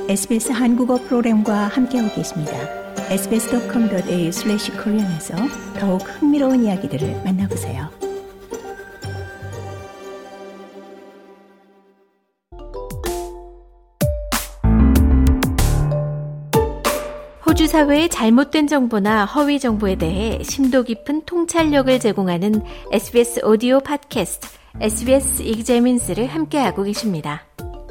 SBS 한국어 프로그램과 함께하고 계십니다. sbs.com.au/korean에서 더욱 흥미로운 이야기들을 만나보세요. 호주 사회의 잘못된 정보나 허위 정보에 대해 심도 깊은 통찰력을 제공하는 SBS 오디오 팟캐스트 SBS Examines를 함께하고 계십니다.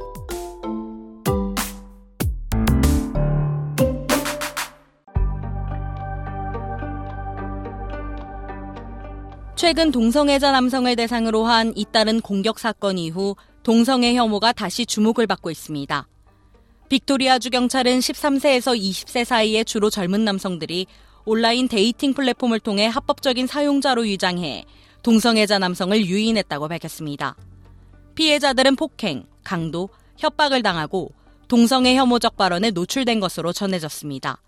최근 동성애자 남성을 대상으로 한 잇따른 공격 사건 이후 동성애 혐오가 다시 주목을 받고 있습니다. 빅토리아주 경찰은 13세에서 20세 사이의 주로 젊은 남성들이 온라인 데이팅 플랫폼을 통해 합법적인 사용자로 위장해 동성애자 남성을 유인했다고 밝혔습니다. 피해자들은 폭행, 강도, 협박을 당하고 동성애 혐오적 발언에 노출된 것으로 전해졌습니다.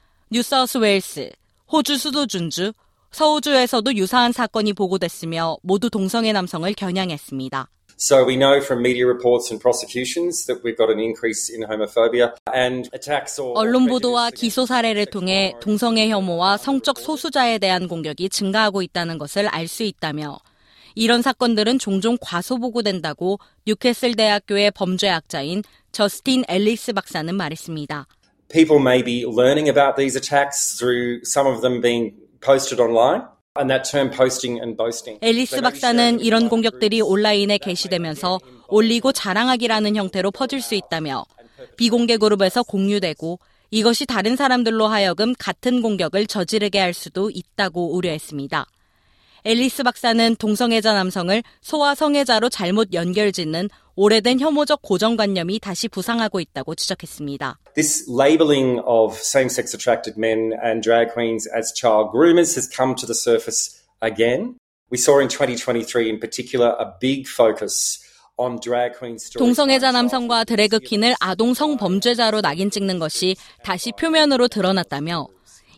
뉴사우스웨일스, 호주 수도 준주, 서우주에서도 유사한 사건이 보고됐으며 모두 동성애 남성을 겨냥했습니다. So we know from media reports and prosecutions that we've got an increase in homophobia and attacks or 언론 보도와 기소 사례를 통해 동성애 혐오와 성적 소수자에 대한 공격이 증가하고 있다는 것을 알 수 있다며 이런 사건들은 종종 과소보고된다고 뉴캐슬 대학교의 범죄학자인 저스틴 앨리스 박사는 말했습니다. People may be learning about these attacks through some of them being posted online. And that term posting and boasting. 앨리스 박사는 이런 공격들이 온라인에 게시되면서 올리고 자랑하기라는 형태로 퍼질 수 있다며 비공개 그룹에서 공유되고 이것이 다른 사람들로 하여금 같은 공격을 저지르게 할 수도 있다고 우려했습니다. 앨리스 박사는 동성애자 남성을 소아 성애자로 잘못 연결짓는 오래된 혐오적 고정관념이 다시 부상하고 있다고 지적했습니다. This labeling of same-sex attracted men and drag queens as child groomers has come to the surface again. We saw in 2023 in particular a big focus on drag queen stories. 동성애자 남성과 드래그 퀸을 아동 성범죄자로 낙인 찍는 것이 다시 표면으로 드러났다며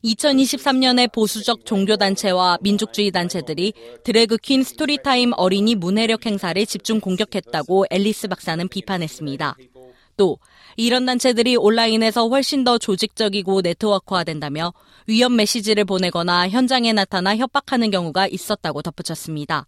2023년에 보수적 종교단체와 민족주의 단체들이 드래그 퀸 스토리타임 어린이 문해력 행사를 집중 공격했다고 앨리스 박사는 비판했습니다. 또 이런 단체들이 온라인에서 훨씬 더 조직적이고 네트워크화된다며 위험 메시지를 보내거나 현장에 나타나 협박하는 경우가 있었다고 덧붙였습니다.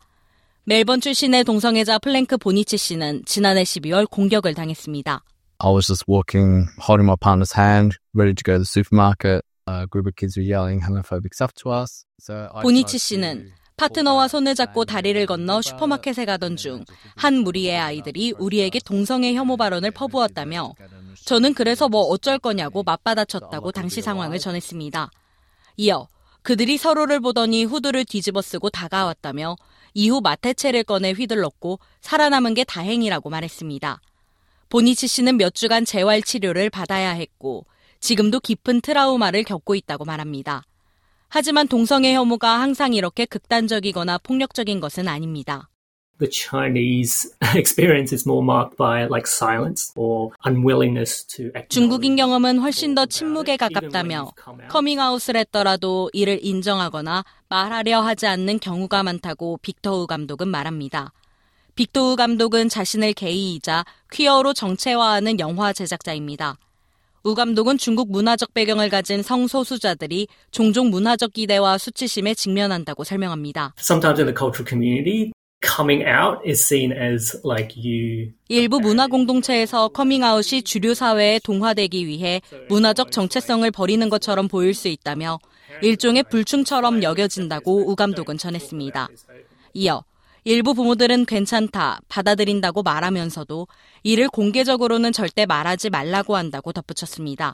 멜번 출신의 동성애자 플랭크 보니치 씨는 지난해 12월 공격을 당했습니다. I was just walking, holding my partner's hand, ready to go to the supermarket. A group of kids were yelling homophobic stuff to us. 보니치 씨는 파트너와 손을 잡고 다리를 건너 슈퍼마켓에 가던 중 한 무리의 아이들이 우리에게 동성애 혐오 발언을 퍼부었다며 저는 그래서 뭐 어쩔 거냐고 맞받아쳤다고 당시 상황을 전했습니다. 이어 그들이 서로를 보더니 후드를 뒤집어 쓰고 다가왔다며 이후 마테체를 꺼내 휘둘렀고 살아남은 게 다행이라고 말했습니다. 보니치 씨는 몇 주간 재활 치료를 받아야 했고 지금도 깊은 트라우마를 겪고 있다고 말합니다. 하지만 동성애 혐오가 항상 이렇게 극단적이거나 폭력적인 것은 아닙니다. The Chinese experience is more marked by like silence or unwillingness to acknowledge. 중국인 경험은 훨씬 더 침묵에 가깝다며 커밍아웃을 했더라도 이를 인정하거나 말하려 하지 않는 경우가 많다고 빅터 우 감독은 말합니다. 빅터 우 감독은 자신을 게이이자 퀴어로 정체화하는 영화 제작자입니다. 우 감독은 중국 문화적 배경을 가진 성소수자들이 종종 문화적 기대와 수치심에 직면한다고 설명합니다. Sometimes in the cultural community, coming out is seen as like you. 일부 문화 공동체에서 커밍아웃이 주류 사회에 동화되기 위해 문화적 정체성을 버리는 것처럼 보일 수 있다며 일종의 불충처럼 여겨진다고 우 감독은 전했습니다. 이어 일부 부모들은 괜찮다, 받아들인다고 말하면서도 이를 공개적으로는 절대 말하지 말라고 한다고 덧붙였습니다.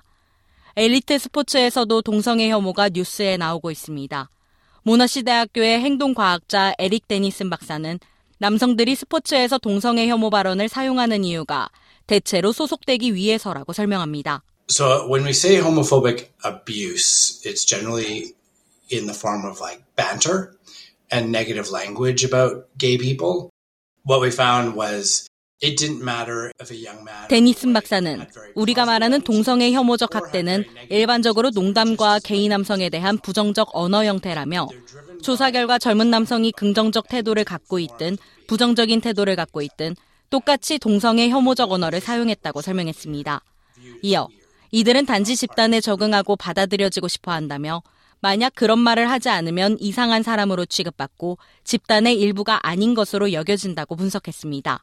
엘리트 스포츠에서도 동성애 혐오가 뉴스에 나오고 있습니다. 모나시 대학교의 행동과학자 에릭 데니슨 박사는 남성들이 스포츠에서 동성애 혐오 발언을 사용하는 이유가 대체로 소속되기 위해서라고 설명합니다. So when we say homophobic abuse, it's generally in the form of like banter and negative language about gay people. What we found was it didn't matter if a young man. 데니슨 박사는 우리가 말하는 동성애 혐오적 학대는 일반적으로 농담과 게이 남성에 대한 부정적 언어 형태라며 조사 결과 젊은 남성이 긍정적 태도를 갖고 있든 부정적인 태도를 갖고 있든 똑같이 동성애 혐오적 언어를 사용했다고 설명했습니다. 이어 이들은 단지 집단에 적응하고 받아들여지고 싶어 한다며 만약 그런 말을 하지 않으면 이상한 사람으로 취급받고 집단의 일부가 아닌 것으로 여겨진다고 분석했습니다.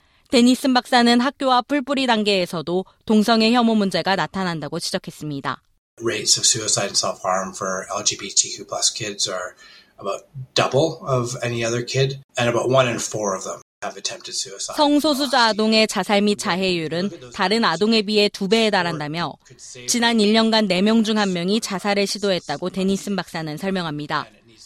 데니슨 박사는 학교와 뿔뿔이 단계에서도 동성애 혐오 문제가 나타난다고 지적했습니다. Rates of suicide and self-harm for LGBTQ+ kids are about double of any other kid, and about 1 in 4 of them have attempted suicide. 성소수자 아동의 자살 및 자해율은 다른 아동에 비해 2배에 달한다며 지난 1년간 4명 중 1명이 자살을 시도했다고 데니슨 박사는 설명합니다.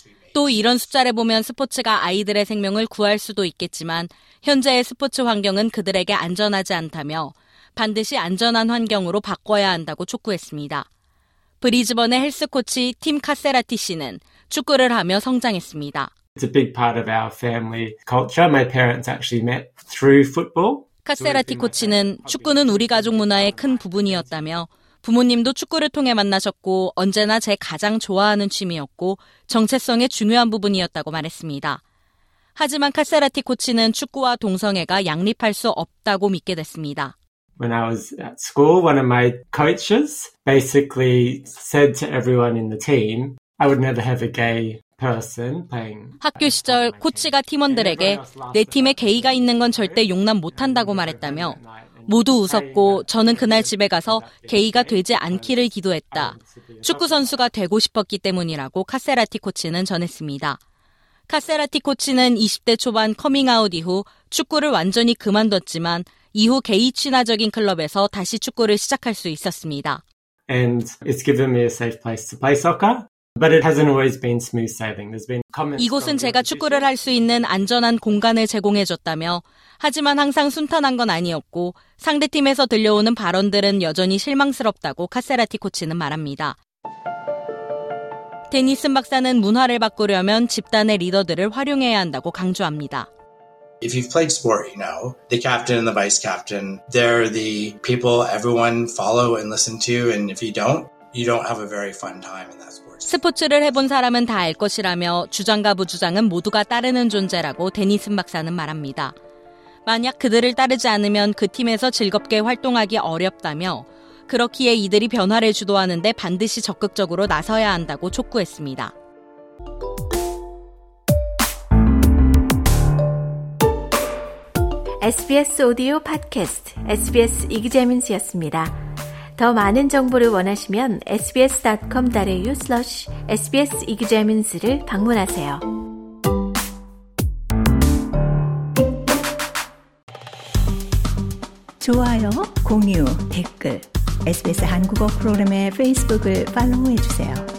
또 이런 숫자를 보면 스포츠가 아이들의 생명을 구할 수도 있겠지만 현재의 스포츠 환경은 그들에게 안전하지 않다며 반드시 안전한 환경으로 바꿔야 한다고 촉구했습니다. 브리즈번의 헬스 코치 팀 카세라티 씨는 축구를 하며 성장했습니다. It's a big part of our family culture. My parents actually met through football. 카세라티 코치는 축구는 우리 가족 문화의 큰 부분이었다며 부모님도 축구를 통해 만나셨고 언제나 제 가장 좋아하는 취미였고 정체성의 중요한 부분이었다고 말했습니다. 하지만 카세라티 코치는 축구와 동성애가 양립할 수 없다고 믿게 됐습니다. When I was at school, one of my coaches basically said to everyone in the team, I would never have a gay person playing. 학교 시절 코치가 팀원들에게 내 팀에 게이가 있는 건 절대 용납 못한다고 말했다며 모두 웃었고 저는 그날 집에 가서 게이가 되지 않기를 기도했다. 축구 선수가 되고 싶었기 때문이라고 카세라티 코치는 전했습니다. 카세라티 코치는 20대 초반 커밍아웃 이후 축구를 완전히 그만뒀지만 이후 게이 친화적인 클럽에서 다시 축구를 시작할 수 있었습니다. And it's given me a safe place to play soccer. But it hasn't always been smooth sailing. There's been comments. 이곳은 제가 축구를 할 수 있는 안전한 공간을 제공해줬다며 하지만 항상 순탄한 건 아니었고 상대팀에서 들려오는 발언들은 여전히 실망스럽다고 카세라티 코치는 말합니다. 데니슨 박사는 문화를 바꾸려면 집단의 리더들을 활용해야 한다고 강조합니다. If you've played sport, you know, the captain and the vice captain, they're the people everyone follow and listen to, and if you don't have a very fun time in that sport. 스포츠를 해본 사람은 다 알 것이라며 주장과 부주장은 모두가 따르는 존재라고 데니슨 박사는 말합니다. 만약 그들을 따르지 않으면 그 팀에서 즐겁게 활동하기 어렵다며 그렇기에 이들이 변화를 주도하는데 반드시 적극적으로 나서야 한다고 촉구했습니다. SBS 오디오 팟캐스트 SBS 이그제민스였습니다. 더 많은 정보를 원하시면 sbs.com.au/sbs이그제민스를 방문하세요. 좋아요, 공유, 댓글 SBS 한국어 프로그램의 페이스북을 팔로우해주세요.